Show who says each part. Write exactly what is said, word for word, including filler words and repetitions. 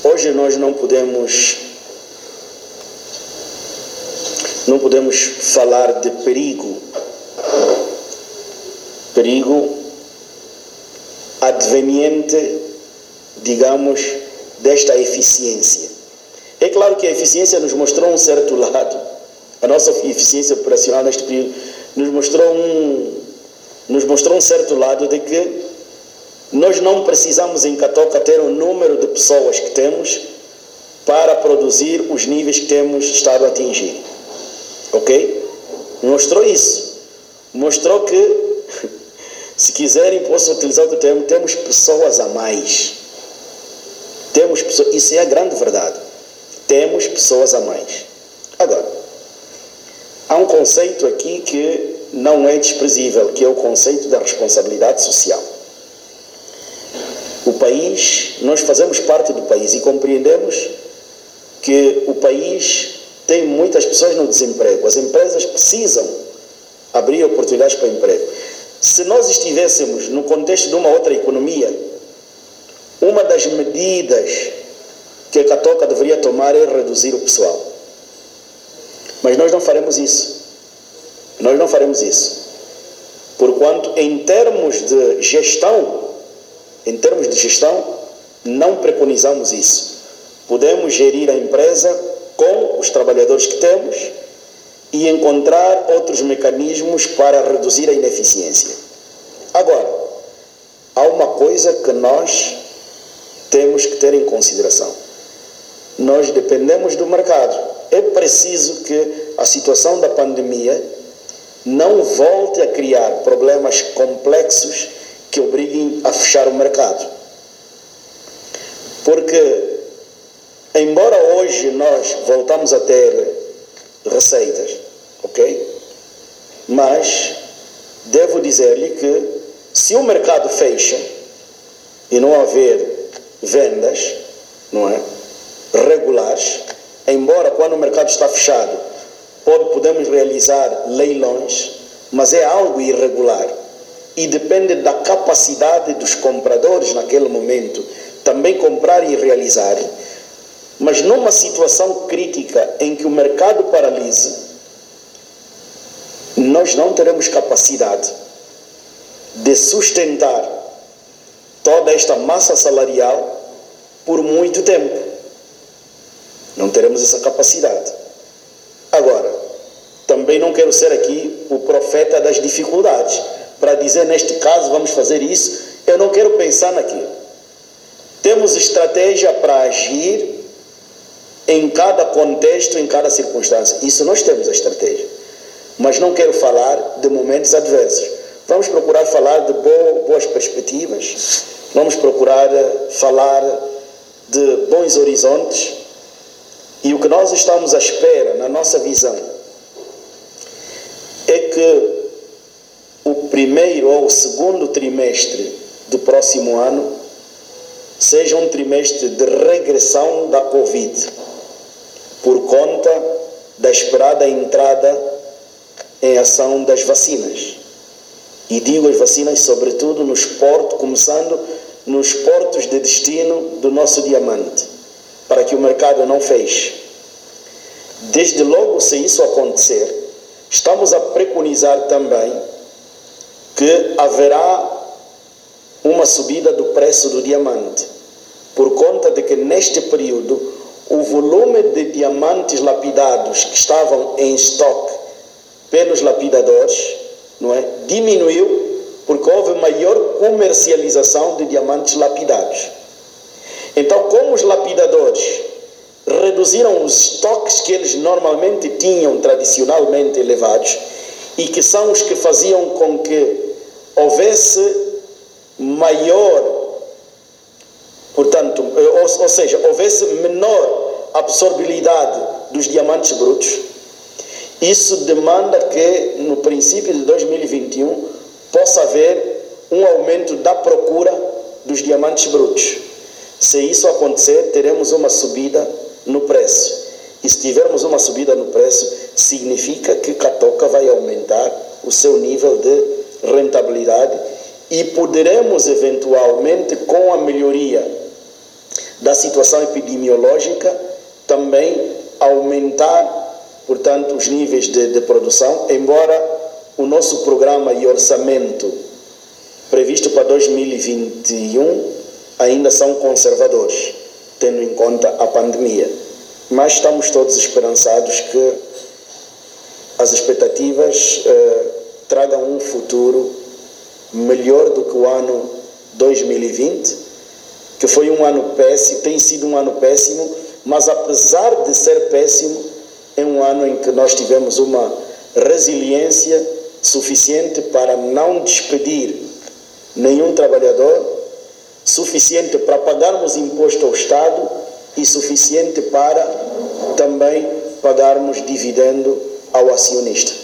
Speaker 1: Hoje nós não podemos, não podemos falar de perigo, perigo adveniente, digamos, desta eficiência. É claro que a eficiência nos mostrou um certo lado, a nossa eficiência operacional neste período nos mostrou um, nos mostrou um certo lado de que nós não precisamos em Catoca ter o número de pessoas que temos para produzir os níveis que temos estado a atingir. Ok? Mostrou isso. Mostrou que, se quiserem, posso utilizar o termo, temos pessoas a mais. Temos pessoas, isso é a grande verdade. Temos pessoas a mais. Agora, há um conceito aqui que não é desprezível, que é o conceito da responsabilidade social. O país, nós fazemos parte do país e compreendemos que o país tem muitas pessoas no desemprego. As empresas precisam abrir oportunidades para emprego. Se nós estivéssemos no contexto de uma outra economia, uma das medidas que a Catoca deveria tomar é reduzir o pessoal. Mas nós não faremos isso. Nós não faremos isso. Porquanto, em termos de gestão, em termos de gestão, não preconizamos isso. Podemos gerir a empresa com os trabalhadores que temos e encontrar outros mecanismos para reduzir a ineficiência. Agora, há uma coisa que nós temos que ter em consideração. Nós dependemos do mercado. É preciso que a situação da pandemia não volte a criar problemas complexos que obriguem a fechar o mercado. Porque, embora hoje nós voltamos a ter receitas, ok? Mas devo dizer-lhe que se o mercado fecha e não haver vendas, não é, regulares, embora quando o mercado está fechado pode, podemos realizar leilões, mas é algo irregular e depende da capacidade dos compradores naquele momento também comprar e realizar. Mas numa situação crítica em que o mercado paralise, nós não teremos capacidade de sustentar toda esta massa salarial por muito tempo. Não teremos essa capacidade. Agora, também não quero ser aqui o profeta das dificuldades, para dizer, neste caso, vamos fazer isso. Eu não quero pensar naquilo. Temos estratégia para agir em cada contexto, em cada circunstância. Isso nós temos a estratégia. Mas não quero falar de momentos adversos. Vamos procurar falar de boas perspectivas. Vamos procurar falar de bons horizontes. E o que nós estamos à espera, na nossa visão, é que o primeiro ou o segundo trimestre do próximo ano seja um trimestre de regressão da Covid, por conta da esperada entrada em ação das vacinas. E digo as vacinas sobretudo nos portos, começando nos portos de destino do nosso diamante, para que o mercado não feche. Desde logo, se isso acontecer, estamos a preconizar também que haverá uma subida do preço do diamante, por conta de que neste período o volume de diamantes lapidados que estavam em estoque pelos lapidadores, não é, diminuiu, porque houve maior comercialização de diamantes lapidados. Então, como os lapidadores reduziram os estoques que eles normalmente tinham tradicionalmente elevados e que são os que faziam com que houvesse maior, portanto, ou, ou seja, houvesse menor absorvibilidade dos diamantes brutos, isso demanda que no princípio de dois mil e vinte e um possa haver um aumento da procura dos diamantes brutos. Se isso acontecer, teremos uma subida no preço. E se tivermos uma subida no preço, significa que Catoca vai aumentar o seu nível de rentabilidade e poderemos eventualmente, com a melhoria da situação epidemiológica, também aumentar, portanto, os níveis de, de produção, embora o nosso programa e orçamento previsto para dois mil e vinte e um ainda são conservadores, tendo em conta a pandemia. Mas estamos todos esperançados que as expectativas eh, tragam um futuro melhor do que o ano dois mil e vinte, que foi um ano péssimo, tem sido um ano péssimo, mas apesar de ser péssimo, é um ano em que nós tivemos uma resiliência suficiente para não despedir nenhum trabalhador, suficiente para pagarmos imposto ao Estado e suficiente para também pagarmos dividendo ao acionista.